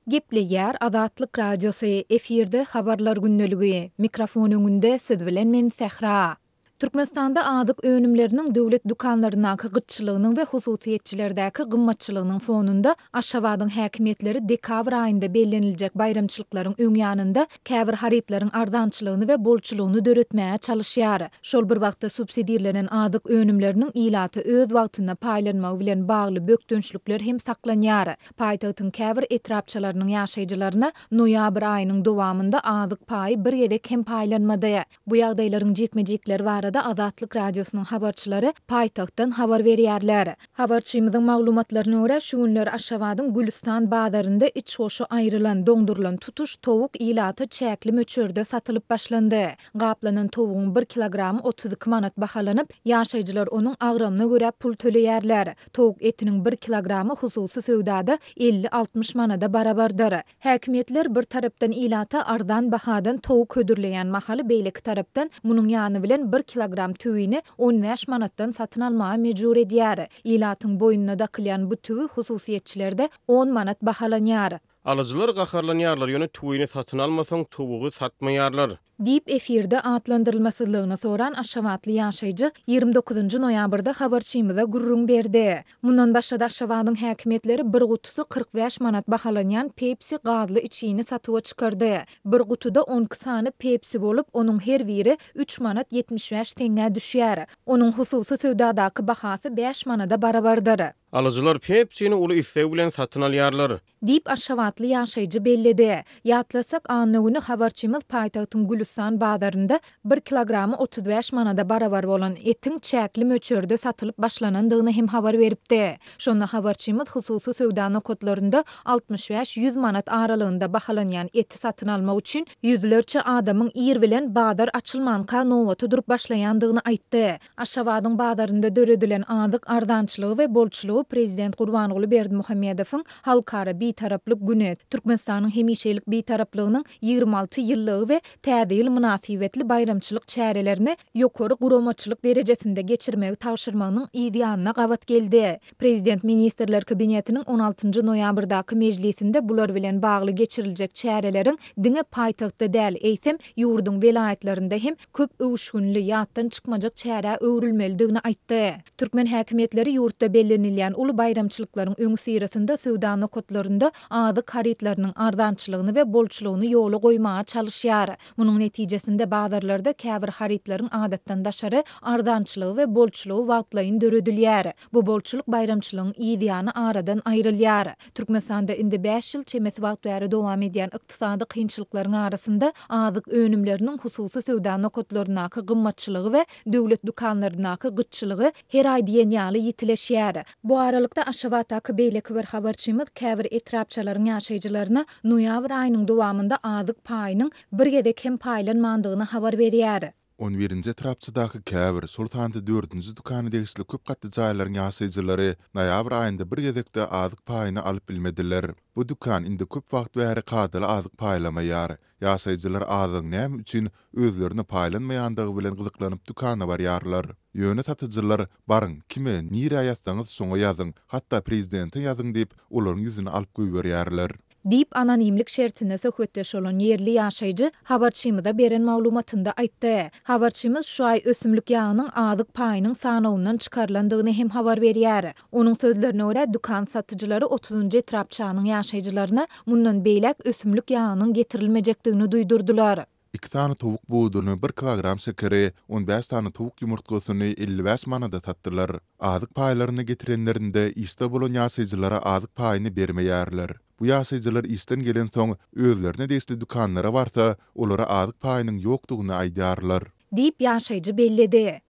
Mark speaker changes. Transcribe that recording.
Speaker 1: Gepli yer Azatlyk Radiosu efirde habarlar günneligi. Mikrofon öňünde siz bilen men Sehra. Türkmenistanda adyk önümleriniň döwlet dukanlarynyň gyçylygynyň we hususiýetçilerdäki gymmatçylygynyň fonunda Aşgabatyň häkimetleri dekabr aýynda bellenilejek bayramçylyklaryň öňýanynda käbir haritlaryň arzançylygyny we bolçylygyny döretmäge çalışýar. Şol bir wagtda subsidiýalenen adyk önümleriniň ilaty öz wagtynda paýlanmagy bilen bagly bökdönçlükler hem saklanýar. Paýtagtyň käbir etrapçylarynyň ýaşaýjylaryna noýabr aýynyň dowamında adyk paý bir gedek hem paýlanmady. Bu ýagdaýlaryň jekmejekleri arada Azatlyk Radiosynyň habarçylary paýtagtdan habar berýärler. Habarçymyzyň maglumatlaryna görä şu günler Aşgabatyň Gülistan bazarynda iç hoşu aýrylan doňdurulan tutuş towuk ilaty çäkli möçürde satylyp başlandy. Gaplanan towugyň 1 kilogramy 32 manat bahalanyp, ýaşaýjylar onuň agramyna görä pul töleýärler. Towuk etiniň 1 kilogramy hususy söwdada 50-60 manada barabardyr. Häkimetler bir tarapdan ilata arzan bahadan towuk hödürleýän mahaly beýleki tarapdan munyň ýany bilen 1 kilogram tüwini 15 manatdan satyn almaga mejbur edýär. Ilatyň boýnuna dakylýan bu tüwi hususiýetçilerde 10 manat bahalanýar.
Speaker 2: Alıcılar gaharlanýarlar, ýöne tüwini satyn almasaň towugy satmaýarlar.
Speaker 1: Dip efirde atlandyrylmasynlygyna soran Aşgabatly ýaşaýjy 29-njy noýabrda habarçymyza gurrun berdi. Mundan başga Aşgabatyň häkimetleri bir gutusy 45 manat bahalanýan Pepsi gazly içini satyga çykardy. Bir gutuda 12 sany Pepsi bolup, onuň her biri 3 manat 75 teňe düşýär. Onuň hususy söwdadaky bahasy 5 manada barabardyr.
Speaker 2: Alıcılar Pepsi'ni uly islew bilen satyn alýarlar.
Speaker 1: Dip Aşgabatly ýaşaýjy bellidi. Ýatlasak anyny habarçymyz paýtagtyň Gülistan bazarynda 1 kilogramy 35 manada barabar bolan etiň çäkli möçürde satylyp başlanandygyny hem habar beripdi. Şonda habarçymyz hususy söwda kodlarynda 65-100 manat aralygynda bahalanýan eti satyn almak üçin ýüzlerçe adamyň ýer bilen bazar açylmanka nowaty durup başlaýandygyny aýtdy. Aşgabatyň bazarynda döredilen adyk arzançylygy we bolçylygy Prezident Gurbanuly Berdimuhammedowyň halkara bitaraplyk güni, Türkmenistanyň hemişelik bitaraplygynyň 26 ýyllygy we täze ýyl münasibetli bayramçylyk çärelerini ýokary guramaçylyk derejesinde geçirmegi tawşyrmagynyň ideýanyna gabat geldi. Prezident Ministrler Kabinetiniň 16-njy noýabrdaky mejlisinde bular bilen bagly geçiriljek çäreleriň diňe paýtagtda däl eýsem ýurduň welaýatlarynda hem köp öwüşgünli ýatdan çykmajak çäre öwrülmelidigini aýtdy. Türkmen häkimetleri ýurtda bellenilýän uly bayramçylyklaryň öňü sirasynda söwda kodlarynda adyk haritlarynyň arzançylygyny we bolçylygyny ýola goýmaga çalışýar. Munyň netijesinde bazarlarda käbir haritlaryň adatdan daşary arzançylygy we bolçylygy wagtlaýyn döredilýär. Bu bolçylyk bayramçylygyň ideýany aradan aýrylýar. Türkmenistanda indi 5 ýyl çemesi wagt bäri dowam edýän ykdysady kynçylyklaryň arasynda adyk önümleriniň hususy söwda kodlarynaky gymmatçylygy we döwlet dukanlarynaky gyçylygy her aý diýen ýaly ýitileşýär. Bu aralykda Aşgabatdaky beýleki bir habarçymyz käbir etrapçylaryň ýaşaýjylaryna noýabr aýynyň dowamında adyk paýynyň bir gedek hem paýlanmandygyny habar berýär.
Speaker 3: 11-nji etrapçydaky käbir Sultanda 4-nji dukany degisli köp gatly jaýlaryň ýaşaýjylary noýabr aýynda bir gedekde adyk paýyny alyp bilmediler. Bu dukan indi köp wagt bäri gadyly adyk paýlamaýar. Ýaşaýjylar adyň näme üçin özlerini paýlanmaýandygy bilen gyzyklanyp dukana barýarlar. Ýöne satyjylar barın kime nire ýatsaňyz şoňa ýazyň, hatda prezidente ýazyň diýip olaryň ýüzüne alyp goýberýärler.
Speaker 1: Dip anonimlik şertine söhbetdeş olan yerli ýaşaýjy habarçymyza beren maglumatynda aýtdy. Habarçymyz şu ay ösümlik ýagynyň adyk paýynyň sanawyndan çykarlandygyny hem habar berýär. Onuň sözlerine görä dukan satyjylary 30-njy etrapçynyň ýaşaýjylaryna mundan beýlek ösümlik ýagynyň getirilmejekdigini duýdurdular.
Speaker 3: 2 tane tavuk buğdunu, 1 kilogram şekeri, 15 tane tavuk yumurtgasını 55 manada tattılar. Adyk paýlaryny getirenlerinde iste bolan ýaşaýjylara adyk paýyny bermeýärler. Bu ýaşaýjylar isten gelen soň özlerine desli dukanlara barsa, olara adyk paýynyň ýokdugyny aýdýarlar.
Speaker 1: Dip ýaşaýjy bellidi.